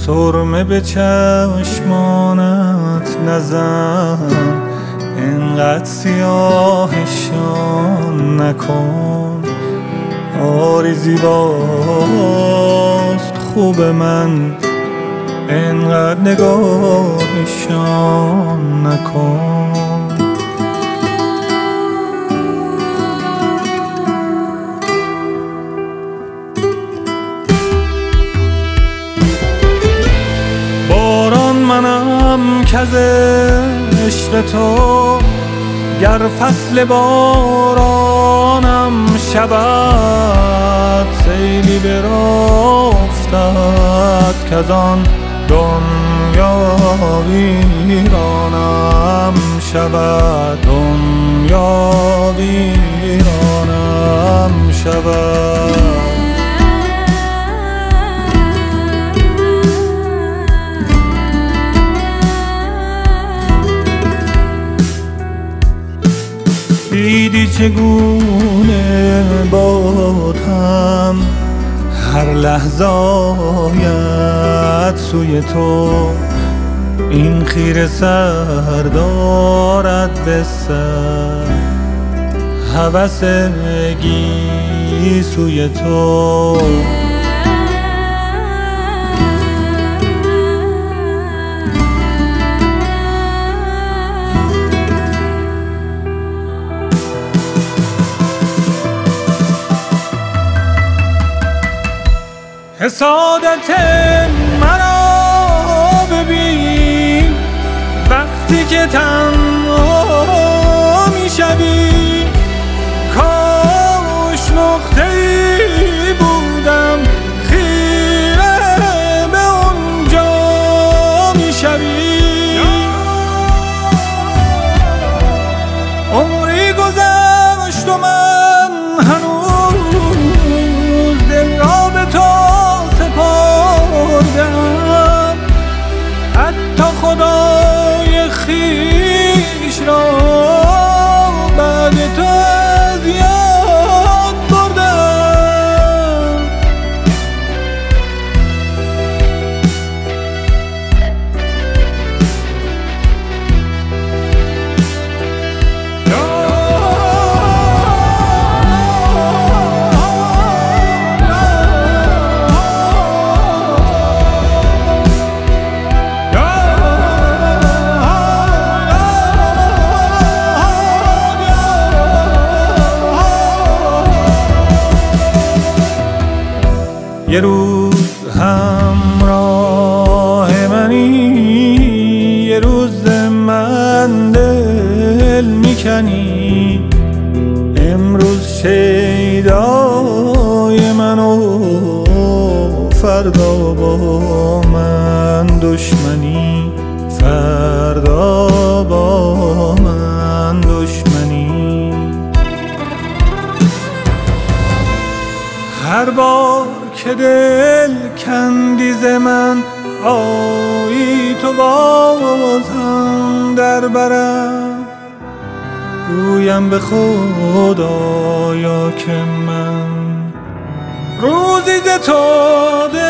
سرمه به چشمانت نزن، اینقدر سیاهشان نکن. آری زیباست خوب من، اینقدر نگاهشان نکن. باران منم کز عشق تو، گر فصل بارانم شود. سیلی برافتد کز آن دنیا ویرانم شود، دنیا ویرانم شود. دیدی چگونه بادم هر لحظه آید سوی تو، این خیره سر دارد به سر هوس گیسوی تو. حسادت مرا ببین وقتی که تنها میشوی. کاش نقطه‌ای بودم خیره به اونجا میشوی. عمری گذشت و من هنوز دل را به تو سپردم، حتی خدای خویش را بعد تو از یاد بردم. یه روز همراه منی، یه روز من دل میکنی. امروز شیدای منو، فردا با من دشمنی، فردا با من دشمنی. هر بار که دل کندی ز من آیی تو باز هم در برم. گویم به خدایا که من روزی ز تو